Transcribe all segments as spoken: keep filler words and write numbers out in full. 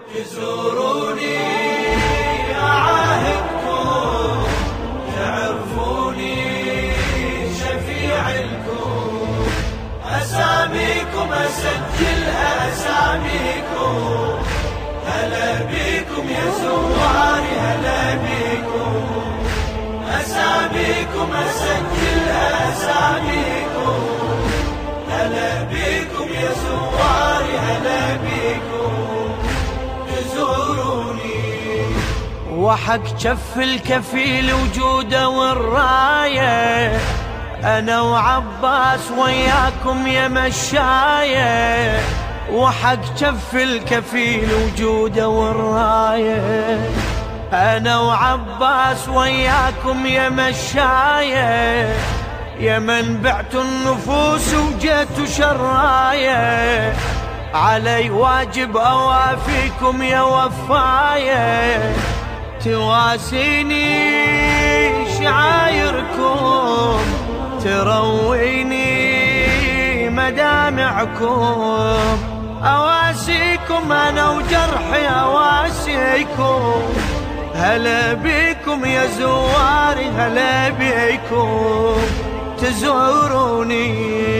تزوروني أعاهدكم تعرفوني شفيع لكم، أساميكم أسجلها أساميكم، هلا بيكم يا زواري هلا بيكم، أساميكم أسجلها أساميكم، هلا بيكم يا زواري هلا بيكم تزوروني. وحق جف الكفيل وجوده والراية، أنا وعباس وياكم يا مشاية، وحق جف الكفيل وجوده والراية، أنا وعباس وياكم يا مشاية، يا من بعتوا النفوس وجيتوا شراية، علي واجب أوافيكم يا وفاية، تواسيني شعايركم ترويني مدامعكم، أواسيكم أنا وجرحي أواسيكم، هلا بيكم يا زواري هلا بيكم تزوروني.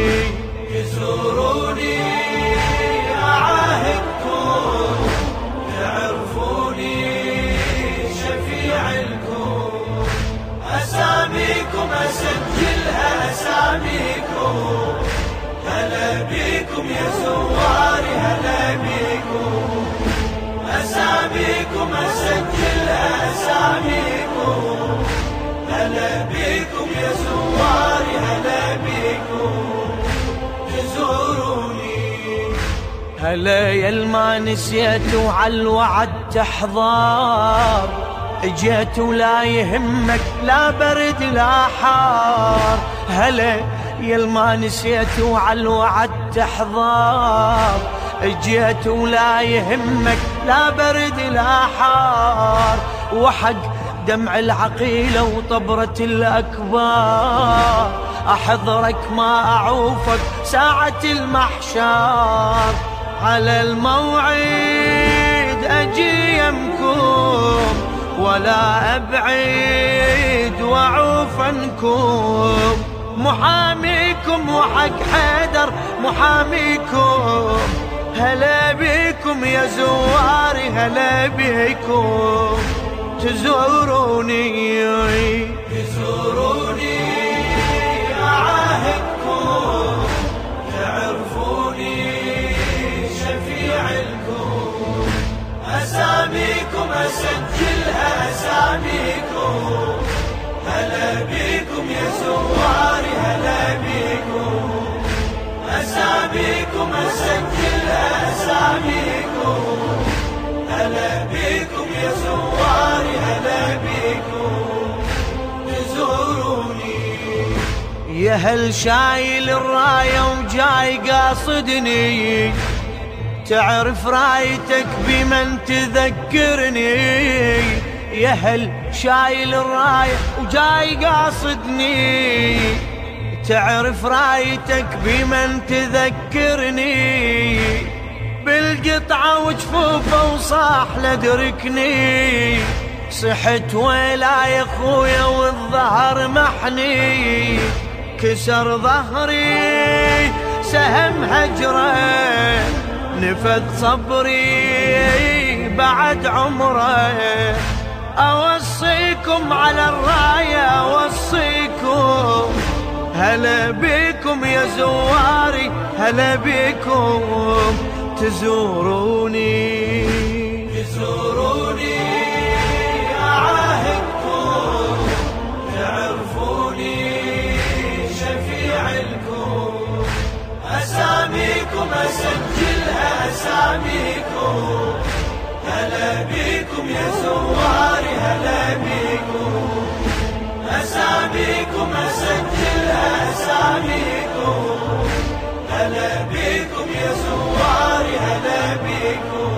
تزوروني أعاهدكم تعرفوني شفيع لكم، أساميكم أسجلها أساميكم، هلا بيكم يا زواري هلا بيكم، أساميكم أسجلها أساميكم، هلا بيكم يا زواري هلا بيكم تزوروني. هلا يا الما نسيت وعالوعد تحضر، اجيت ولا يهمك لا برد لا حار، هلا يا الما نسيت وعالوعد تحضر، اجيت ولا يهمك لا برد لا حار، وحق دمع العقيلة وطبرة الأكبار، أحضرك ما أعوفك ساعة المحشر، على الموعد أجي يمكم ولا أبعد وأعوف عنكم، محاميكم وحق حيدر محاميكم، هلا بيكم يا زواري هلا بيكم تزوروني. تزوروني أعاهدكم تعرفوني شفيع لكم، أساميكم أسجلها أساميكم، هلا بيكم يا زواري هلا بيكم، أساميكم أسجلها أساميكم، هلا بيكم يا زواري هلا بيكم تزوروني. يا هل شايل الراية وجاي قاصدني، تعرف رايتك بمن تذكرني، يا هل شايل الراية وجاي قاصدني، تعرف رايتك بمن تذكرني، بالقطعة وجفوفه وصاح لدركني، صحت ويلا يا خويا والظهر محني، كسر ظهري سهم هجره نفذ صبري بعد عمره، أوصيكم على الراية أوصيكم، هلا بيكم يا زواري هلا بيكم تزوروني. تزوروني أعاهدكم تعرفوني شفيع لكم، أساميكم أسجلها أساميكم، هلا بيكم يا زواري هلا بيكم، أساميكم أسجلها أساميكم، هلا بيكم يا زواري هلا بيكم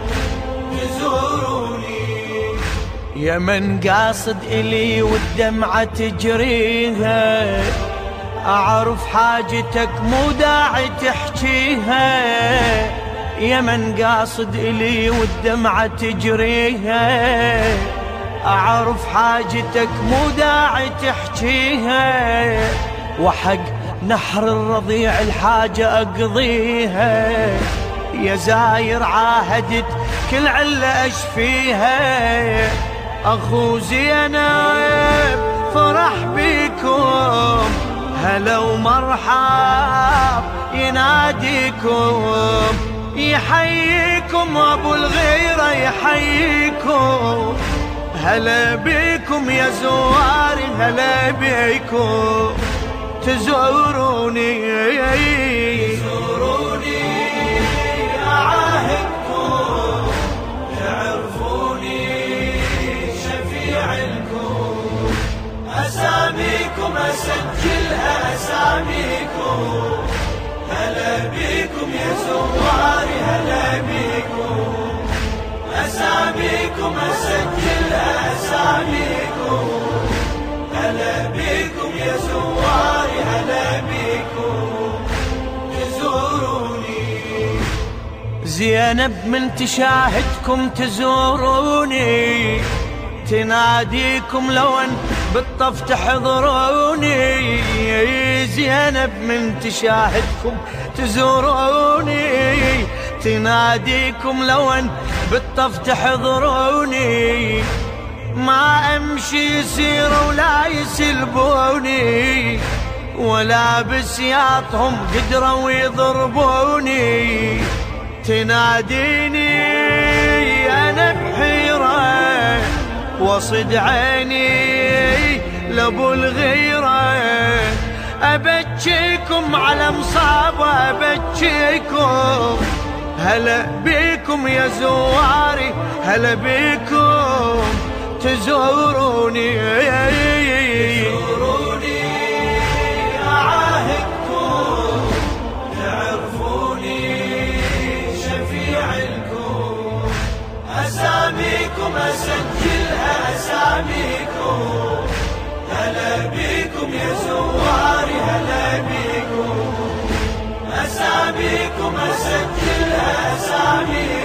تزوروني. يا من قاصد إلي والدمعة تجريها، أعرف حاجتك مو داعي تحكيها، يا من قاصد إلي والدمعة تجريها، أعرف حاجتك مو داعي تحكيها، وحق نحر الرضيع الحاجة أقضيها. يا زاير عاهدت كل علة أشفيها، أخو زينب فرح بيكم هلا ومرحب يناديكم، يحييكم أبو الغيرة يحييكم، هلا بيكم يا زواري هلا بيكم، تزوروني تزوروني أعاهدكم، تعرفوني شفيع لكم، أساميكم أسجلها أساميكم، هلا بيكم يا زواري هلا بيكم، أساميكم أسجلها أساميكم، هلا بيكم يا زواري هلا بيكم، تزوروني. زينب من تشاهدكم تزوروني، تناديكم لو ان بالطف تحضروني، زينب من تشاهدكم تزوروني، تناديكم لو ان بالطف تحضروني، ما امشي يسير ولا يسلبوني، ولا بسياطهم قدروا يضربوني، تناديني انا بحيرة وصد عيني لابو الغيرة، ابكيكم على مصابة ابكيكم، هلا بيكم يا زواري هلا بيكم، تزوروني تزوروني أعاهدكم، تعرفوني شفيع لكم، أساميكم أسجلها أساميكم، هلا بيكم يا زواري هلا بيكم، أساميكم أسجلها أساميكم،